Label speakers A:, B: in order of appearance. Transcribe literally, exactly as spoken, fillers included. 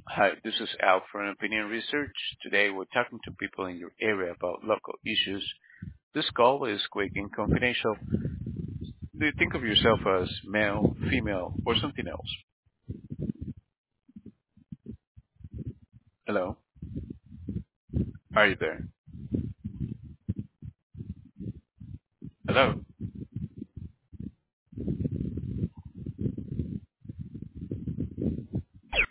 A: Hi, this is Al from Opinion Research. Today we're talking to people in your area about local issues. This call is quick and confidential. Do you think of yourself as male, female, or something else? Hello? Are you there? Hello?